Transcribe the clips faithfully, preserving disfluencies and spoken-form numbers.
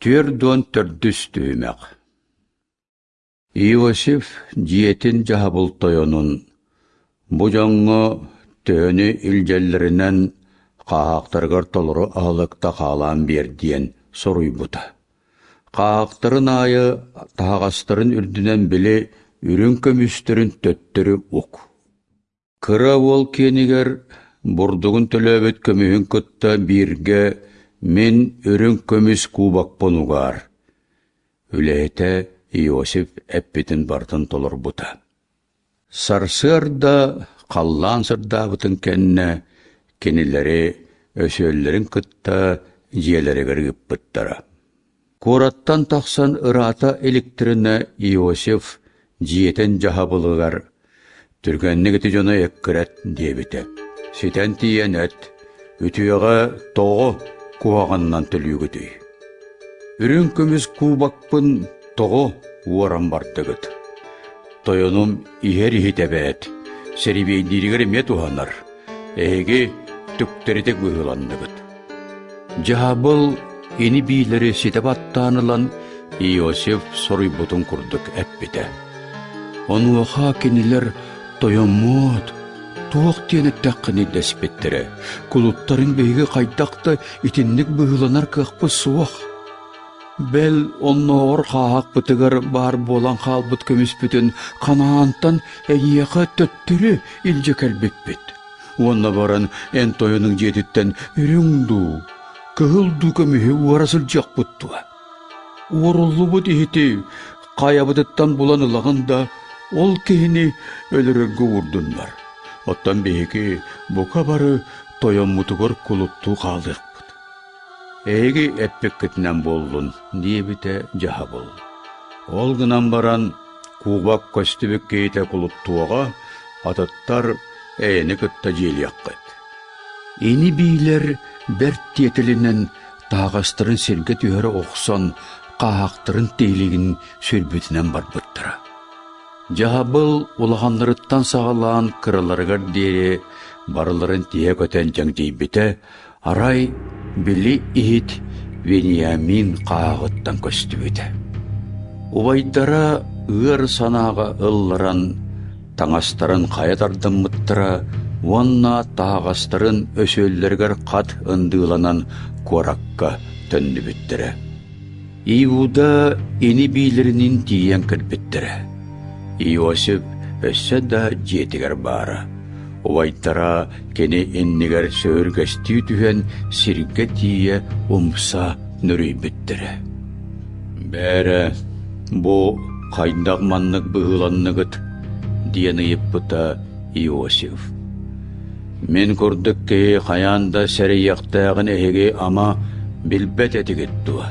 Түрдон төрдүс түймек. Иосиф диетин жаһабыл тойонун, бу жоңго төнү илжеллеринен каактаргар толору аалыкта каалаан бердиен соруйбута. Каактарын айы таагастарын үрдүнен били үрүн көмүстөрүн төттөрү ук. Кыра ол кенигер бурдугун төлөбөт көмүһүн кытта бирге мен үрүн көмүс кубакпонугар. Үлэйте Иосиф эппитин бартын толорбута. Сарсырда қаллан сырдабытын кенне кенилери өсөллерин кытта жиелери кыргыппыттара. Кураттан тақсан ырата электрине Иосиф жиетен жаһабылыгар түргеннигити жона эккірет дебите. Ситен тиенет, үтüöҕe тоҕо куағаннан төлүгүтүй. Үрүн көмүс кубакпын тоҕо уоран бардыгыт. Тойонум ихер ихитебет, серибейдиригер эме туханар, эһиги түктерите гыһыланныгыт. Жаһабыл ини биилери ситеп аттаанылан Иосиф соруйбутун курдук эппите. Онуаха кенилер тойоммот, туох тиенеттаққыны дәспеттере. Кулуттарын бейге қайдақта итинник бұғыланар кықпы суақ. Бәл онноғыр қағақ бұтығыр бар болан қалбыт көміспетін қанаантан әйеқа төттірі илже кәлбеппет. Онна баран ән тойының жетіттен үріңду, кығылду көміхі уарасыл жақ бұттуа. Орылы бұд ехеті қаябыдыттан болан ылағында ол кейіні өлірігі ұрдынлар. Оттан бейгі бұқа бары тойонмутугор кулутту қалдық бұд. Эйги эппек кітінен болдun диебите жаһабыл. Ол гынан баран кубак көстібік кейте кулуттуға атыттар эйіні кітта желияққыд. Ени бийлер бәрт тиетілінен тағастырын серге түйері оқсан қағақтырын тейлігін сөрбетінен бар бұттыра. Жаһабыл улағанларыттан сағалаан кырыларыгар дере барыларын тие көтен жаң дейбіте арай били ихит Вениамин қағыттан көстібіті. Убайдара ыр санаға ылларан таңастарын қаятардын мұттыра, онна тағастарын өсөллергер қат ындыланан коракка төнді біттірі. Иуда ені бийлерінің тиен кірбіттірі. Иосиф өссө да жетігер бары. Увайттара кені эннигер сөөргөстүү түһен сирге тие умса нүрүй біттірі. Бәрі бу қайдақ маннық бұғыланнығыт диені еппіта Иосиф. Мен көрдік кей қаянда сәрияқтағын әйге ама білбет етігіттуа.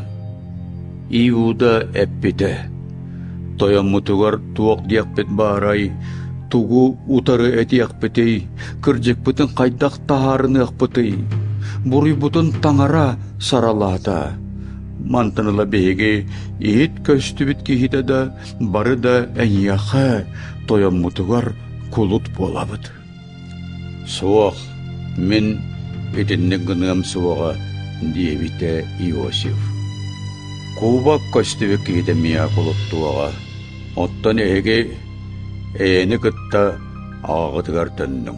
Иуда әппіті. Тойонмутугар туок диякпет барай, тугу утары этиякпетей, кыржекпытын қайдақ тахарыны ақпытый, буруйбутын таңара саралата. Мантыныла бейге ет көстүбіт кейді да, бары да әнияқа тойонмутугар кулут болабыд. Суақ, мен етіннің гынығым суаға диебите Иосиф. Кубак көстүбік кейді мия кулуттуаға. Оттан эге эйені кытта ағытығар төннің.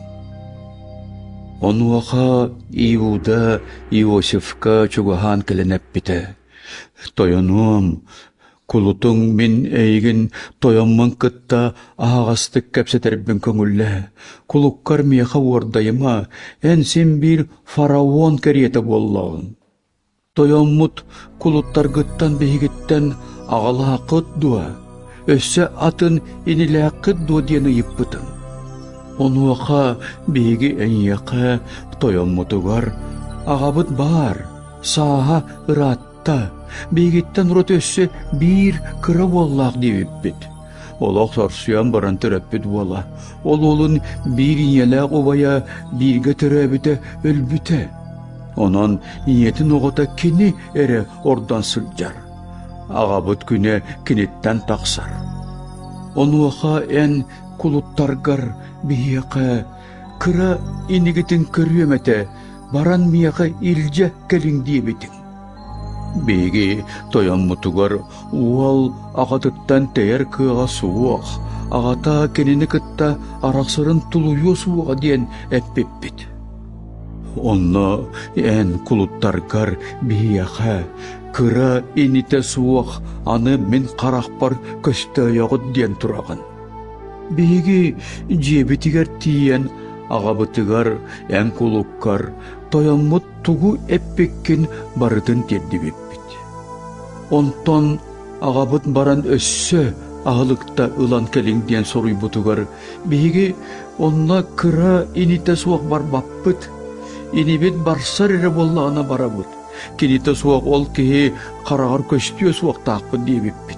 Онуаға Иуда Иосифка чугахан келенеп біті. Тойонуам, кулутың мен эйгін тойонман кытта ағастық кәпсетербін көңілі. Кулуккар мияға ордайыма әнсен бір фараон кәриеті боллағын. Тойонмут кулуттар гыттан бейгіттен ағала қыт дуа. Өссө атын иниле кыдду диэни йыппытын. Онуаха бейги эньяка тойонмутугар агабыт бар, сааха ыратта, бейгиттен рот өссө бир кыра боллақ дейіппет. Олақ сарсуян баран төрөппет бола. Ол олын бир инелек убая бирге төрөбіте өлбіте. Онон ниетин оғыта кини эре ордан сылжар. Ағабыт күне кенеттен тақсар. Онуаха ән кулуттаргар бияқа кыра инигитин көрүөмете баран мияқа илже келин диебитин. Биги тояммутугар уал агатыттан тейер кыга суох, агата кенини кытта араксырын тулуйу суога диен эппиппит. Онно эн кулуттаргар бияха, кыра ините суох, аны мен карахпар көстөйөгөт диен тураган. Биги жебитигер тиен агабытыгар эн кулуккар тояммут тугу эппеккен барытын тердибиппит. Онтон агабыт баран өссө агылыкта ылан келиң диен соруйбутугар биги онна кыра ините суох барбаппыт. Инибит барсар эре боллаана барабыт. Кините суох ол кихи карагар көстүө суох таакпыт диебиппит.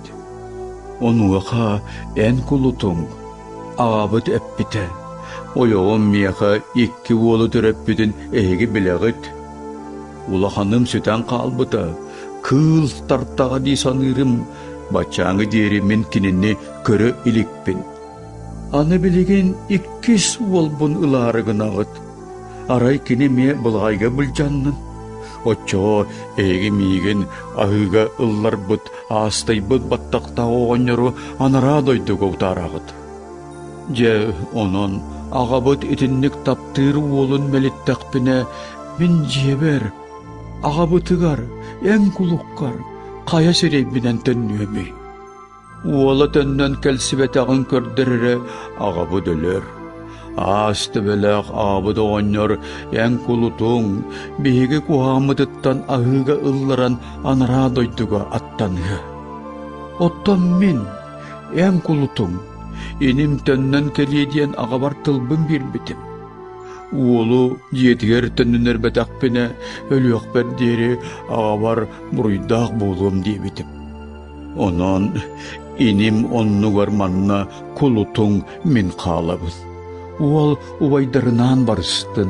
Онуаха эн кулутуң агабыт эппите. Ойоғым мияха икки уолу төрөппүтүн эһиги билегит. Улаханым сүтен калбыта, кыл тартага ди санырым, бачаңы диери мен кинини көрө иликпин. Аны билеген иккис уолбун ылаарыгынагыт. Арай кини ме былгайга былжаннын. Очо эги миген ахыга ылларбыт, aastайбыт баттакта оғоньору анара дойдуга утарагыт. Же онон агабыт итинник таптыр уолун мелиттакпине мен жебер, агабытыгар, эн кулуккар, кая серейбинен төннүөмүй. Уола төннөн келсибетагын көрдөрүрө агабыт өлөр. Асты белек агабыт оғоньор эн кулутуң биһиги куамытыттан ахыга ылларан анара дойдуга аттаныга. Оттон мен эн кулутуң иним төннөн келиедиен агабар тылбын бирбитим. Уолу диетигер төннөнөр бетакпине өлүөкпер диери агабар буруйдаак болуум диебитим. Онон иним оннугар манна кулутуң мен каалабыз. Уол убайдарынан барыстын.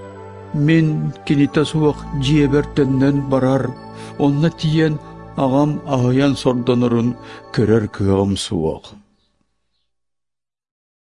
Мен кинита суак жиебер төннөн барар, онна тиен агам агаян сордонорун көрөр кыгам суак.